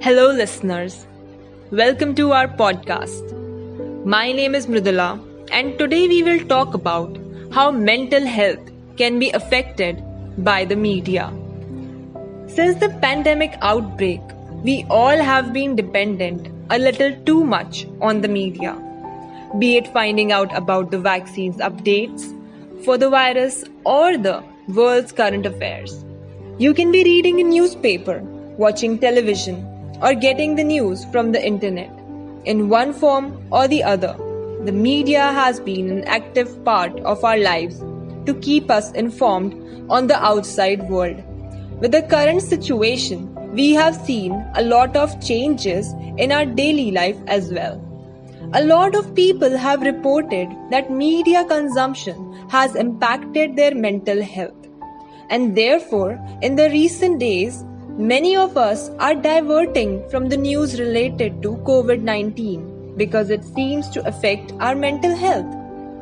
Hello, listeners. Welcome to our podcast. My name is Mridula, and today we will talk about how mental health can be affected by the media. Since the pandemic outbreak, we all have been dependent a little too much on the media, be it finding out about the vaccines updates for the virus or the world's current affairs. You can be reading a newspaper, watching television, or getting the news from the internet. In one form or the other, the media has been an active part of our lives to keep us informed on the outside world. With the current situation, we have seen a lot of changes in our daily life as well. A lot of people have reported that media consumption has impacted their mental health. And therefore, in the recent days, many of us are diverting from the news related to COVID-19 because it seems to affect our mental health.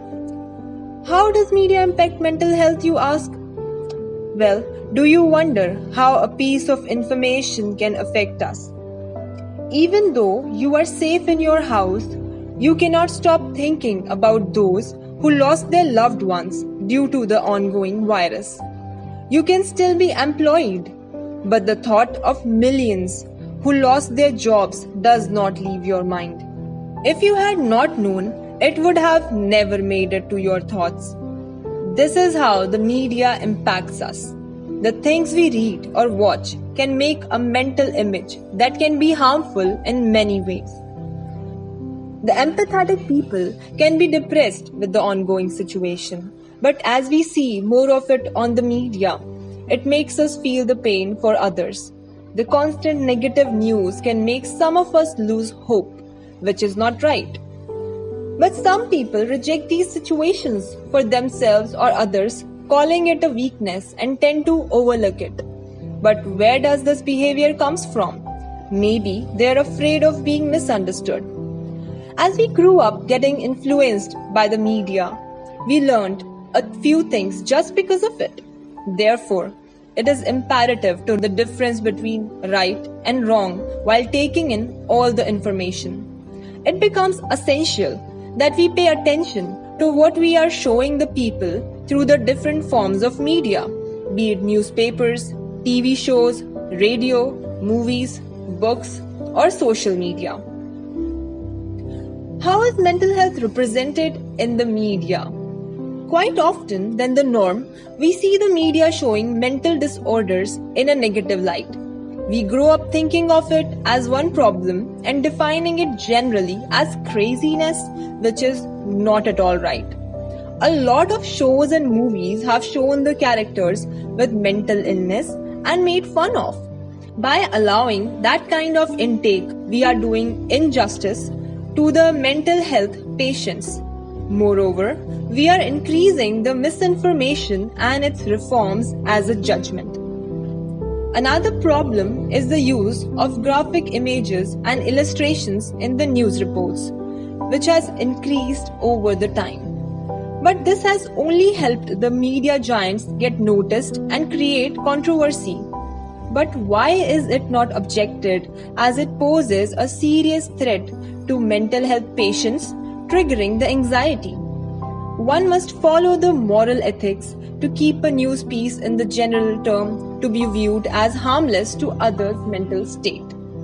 How does media impact mental health, you ask? Well, do you wonder how a piece of information can affect us? Even though you are safe in your house, you cannot stop thinking about those who lost their loved ones due to the ongoing virus. You can still be employed, but the thought of millions who lost their jobs does not leave your mind. If you had not known, it would have never made it to your thoughts. This is how the media impacts us. The things we read or watch can make a mental image that can be harmful in many ways. The empathetic people can be depressed with the ongoing situation, but as we see more of it on the media, it makes us feel the pain for others. The constant negative news can make some of us lose hope, which is not right. But some people reject these situations for themselves or others, calling it a weakness and tend to overlook it. But where does this behavior comes from? Maybe they're afraid of being misunderstood. As we grew up getting influenced by the media, we learned a few things just because of it. Therefore, it is imperative to know the difference between right and wrong while taking in all the information. It becomes essential that we pay attention to what we are showing the people through the different forms of media, be it newspapers, TV shows, radio, movies, books, or social media. How is mental health represented in the media? Quite often than the norm, we see the media showing mental disorders in a negative light. We grow up thinking of it as one problem and defining it generally as craziness, which is not at all right. A lot of shows and movies have shown the characters with mental illness and made fun of. By allowing that kind of intake, we are doing injustice to the mental health patients. Moreover, we are increasing the misinformation and its reforms as a judgment. Another problem is the use of graphic images and illustrations in the news reports, which has increased over the time. But this has only helped the media giants get noticed and create controversy. But why is it not objected as it poses a serious threat to mental health patients, triggering the anxiety? One must follow the moral ethics to keep a news piece in the general term to be viewed as harmless to others' mental state.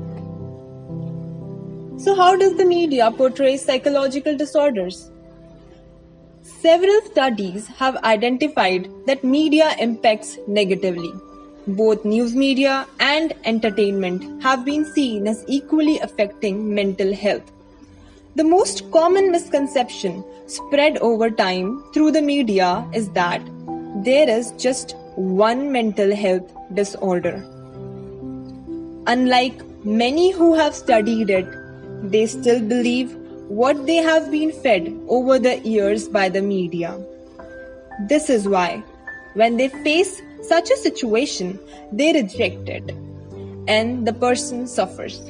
So how does the media portray psychological disorders? Several studies have identified that media impacts negatively. Both news media and entertainment have been seen as equally affecting mental health. The most common misconception spread over time through the media is that there is just one mental health disorder. Unlike many who have studied it, they still believe what they have been fed over the years by the media. This is why, when they face such a situation, they reject it, and the person suffers.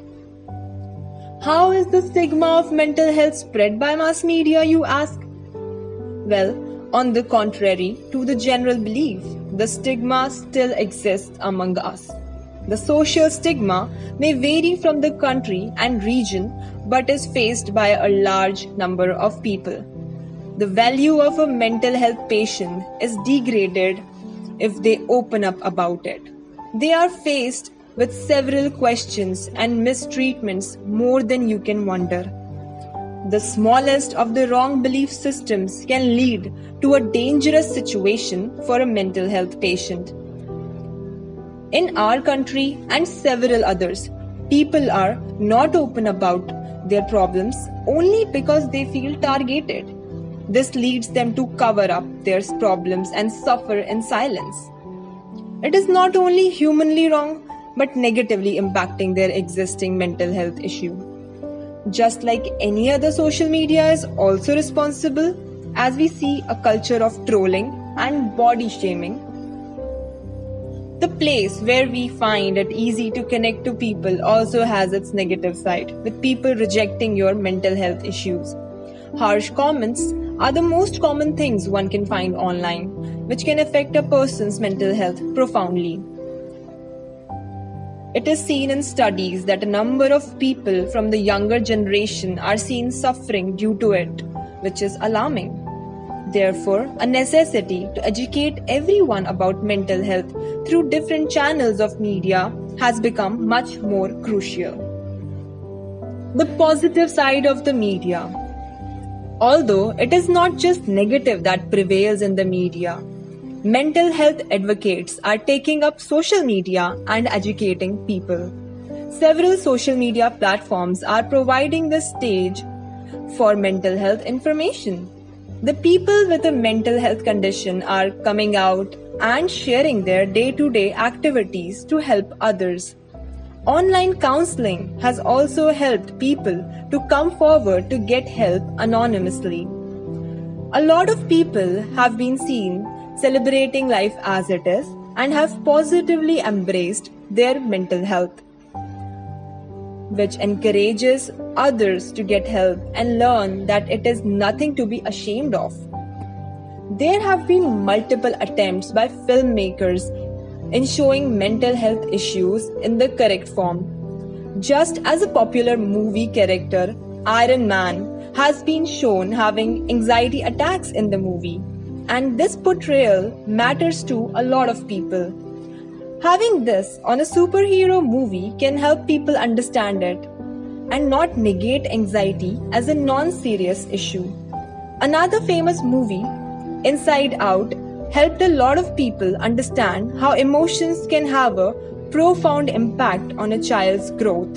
How is the stigma of mental health spread by mass media, you ask? Well, on the contrary to the general belief, the stigma still exists among us. The social stigma may vary from the country and region but is faced by a large number of people. The value of a mental health patient is degraded if they open up about it. They are faced with several questions and mistreatments more than you can wonder. The smallest of the wrong belief systems can lead to a dangerous situation for a mental health patient. In our country and several others, people are not open about their problems only because they feel targeted. This leads them to cover up their problems and suffer in silence. It is not only humanly wrong, but negatively impacting their existing mental health issue. Just like any other social media is also responsible, as we see a culture of trolling and body shaming. The place where we find it easy to connect to people also has its negative side, with people rejecting your mental health issues. Harsh comments are the most common things one can find online, which can affect a person's mental health profoundly. It is seen in studies that a number of people from the younger generation are seen suffering due to it, which is alarming. Therefore, a necessity to educate everyone about mental health through different channels of media has become much more crucial. The positive side of the media. Although it is not just negative that prevails in the media, mental health advocates are taking up social media and educating people. Several social media platforms are providing the stage for mental health information. The people with a mental health condition are coming out and sharing their day-to-day activities to help others. Online counseling has also helped people to come forward to get help anonymously. A lot of people have been seen celebrating life as it is and have positively embraced their mental health, which encourages others to get help and learn that it is nothing to be ashamed of. There have been multiple attempts by filmmakers in showing mental health issues in the correct form. Just as a popular movie character, Iron Man, has been shown having anxiety attacks in the movie, and this portrayal matters to a lot of people. Having this on a superhero movie can help people understand it and not negate anxiety as a non-serious issue. Another famous movie, Inside Out, helped a lot of people understand how emotions can have a profound impact on a child's growth.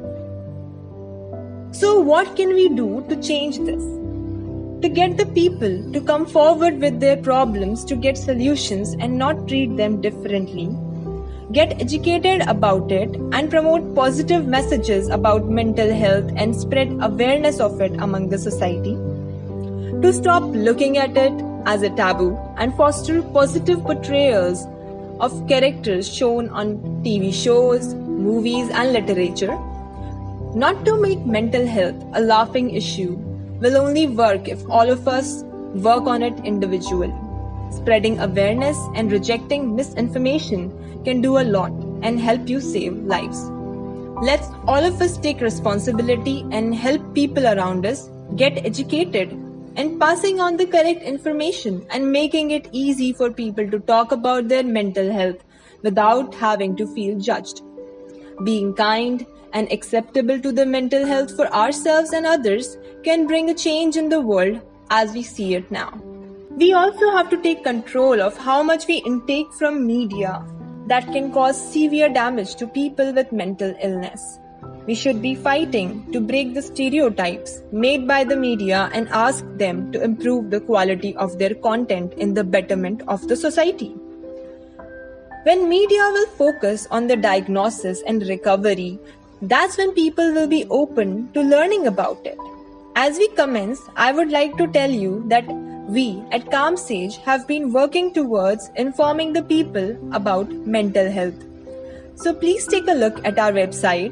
So what can we do to change this? To get the people to come forward with their problems to get solutions and not treat them differently. Get educated about it and promote positive messages about mental health and spread awareness of it among the society. To stop looking at it as a taboo and foster positive portrayals of characters shown on TV shows, movies and literature. Not to make mental health a laughing issue will only work if all of us work on it individually. Spreading awareness and rejecting misinformation can do a lot and help you save lives. Let's all of us take responsibility and help people around us get educated and passing on the correct information and making it easy for people to talk about their mental health without having to feel judged. Being kind and acceptable to the mental health for ourselves and others can bring a change in the world as we see it now. We also have to take control of how much we intake from media that can cause severe damage to people with mental illness. We should be fighting to break the stereotypes made by the media and ask them to improve the quality of their content in the betterment of the society. When media will focus on the diagnosis and recovery, that's when people will be open to learning about it. As we commence, I would like to tell you that we at Calm Sage have been working towards informing the people about mental health. So please take a look at our website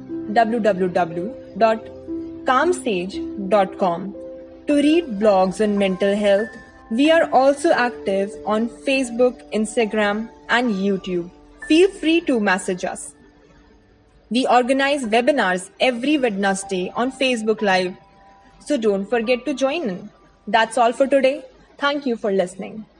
www.calmsage.com to read blogs on mental health. We are also active on Facebook, Instagram and YouTube. Feel free to message us. We organize webinars every Wednesday on Facebook Live. So don't forget to join in. That's all for today. Thank you for listening.